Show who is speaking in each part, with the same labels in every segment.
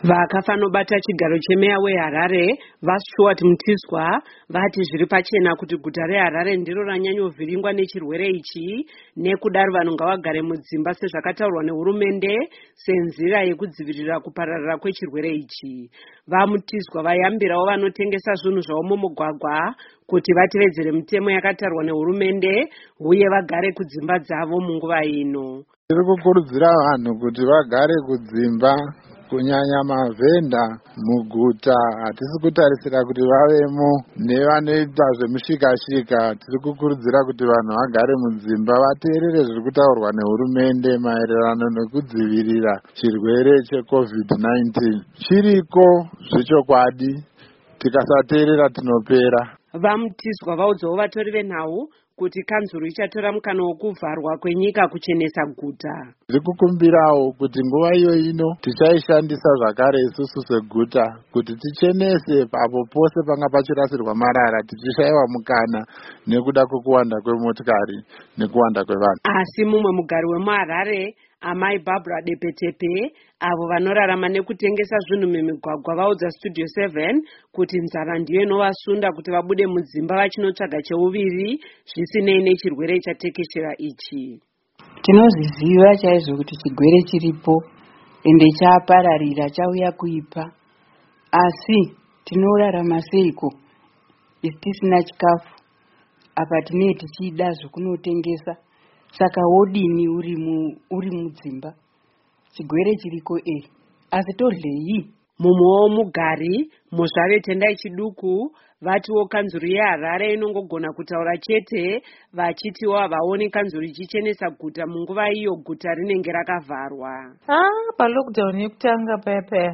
Speaker 1: Vakafanobata chigaro chemeya weHarare vaStuart Mtiswa vati zviri pachena kuti guta reHarare ndiro ranyanyovhiringwa nechirwere ichi, nekudaro vanhu ngavagare mudzimba sezvakataurwa nehurumende senzira yekudzivirira kupararira kwechirwere ichi. VaMtiswa vayambirawo vanotengesa zvinhu zvavo mumugwagwa kuti vatevedzere mitemo yakatarwa nehurumende uye vagare kudzimba dzavo munguva ino.
Speaker 2: Tiri kukurudzira vanhu kuti vagare kudzimba, kunyanya mavhenda muguta. Hatisi kutarisira kuti vavemo nevanoita zvemushikashika. Tiri kukurudzira kuti vanhu vagare mudzimba vateerere zviri kutaurwa nehurumende maererano nekudzivirira chirwere cheCovid-19. Chiriko zvechokwadi, tikasateerera tinopera.
Speaker 1: VaMtiswa vaudzawo vatori venhau kuti kanzuru ichatora mukana wokuvharwa kwenyika kuchenesa guta.
Speaker 2: Tiri kukumbirawo kuti nguva iyo ino tichaishandisa zvakare isusu seguta kuti tichenese apo pose panga pachirasirwa marara, tichishayiwa mukana nekuda kwekuwanda kwemotikari nekuwanda kwevanhu.
Speaker 1: Asi mumwe mugari wemuHarare, Amai Barbara Depetepe, avo vanorarama nekutengesa zvinhu mumigwagwa, vaudza Studio 7 kuti nzara ndiyo inovasunda kuti vabude mudzimba vachinotsvaga cheuviri zvisinei nechirwere chatekeshera ichi.
Speaker 3: Tinozviziva chaizvo kuti chirwere chiripo ende chapararira, chauya kuipa, asi tinorarama seiko tisina chikafu apa tinee tichida zvokunotengesa? Saka wodini uri mudzimba? Chigwere chiriko asi torlei?
Speaker 1: Mumwewo mugari, Muzvare Tendai Chiduku, vatiwo kanzuru yeHarare inongogona kutaura chete, vachitiwo havaoni kanzuru ichichenesa guta munguva iyo guta rinenge rakavharwa.
Speaker 4: Palockdown yekutanga paya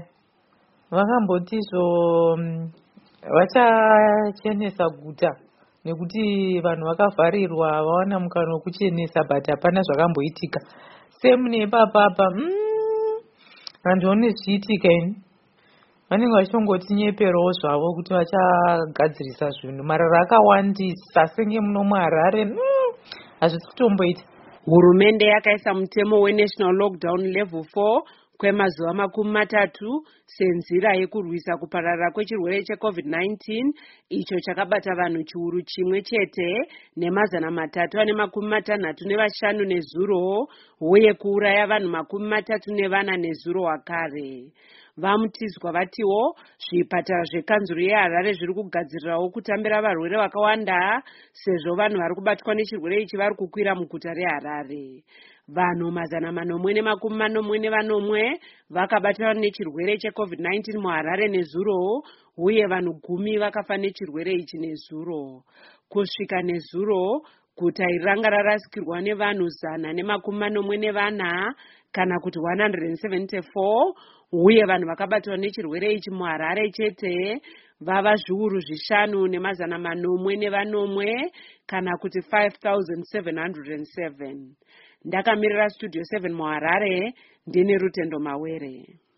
Speaker 4: vakambotizvo vachachenesa guta nekuti vanhu vakavharirwa vawana mukana wekuchenesa, but hapana zvakamboitika. Semune ipapapa handioni zvichiitika ini. Vanenge vachongotinyeperawo zvavo kuti vachagadzirisa zvinhu. Marara akawandisa senge muno muHarare, hazvisi kutomboita.
Speaker 1: Hurumende yakaisa mutemo weNational Lockdown Level 4 kwemazuva 30 senzira yekurwisa kupararira kwechirwere cheCovid-19 icho chakabata vanhu chiuru chimwe chete nemazana 365 nezuro uye kuuraya vanhu 34 nezuro wakare. VaMtiswa vatiwo zvipatara zvekanzuru yeHarare zviri kugadzirirawo kutambira varwere vakawanda sezvo vanhu vari kubatwa nechirwere ichi vari kukwira muguta reHarare. Vanhu 441 vakabatwa nechirwere cheCovid-19 muHarare nezuro uye vanhu 10 vakafa nechirwere ichi nezuro. Kusvika nezuro, guta iri ranga rarasikirwa nevanhu 144 kana kuti 174 uye vanhu vakabatwa nechirwere ichi muHarare chete vava zviuru 5,404 kana kuti 5,707. Ndakamirira Studio 7 muHarare, ndine Rutendo Mawere.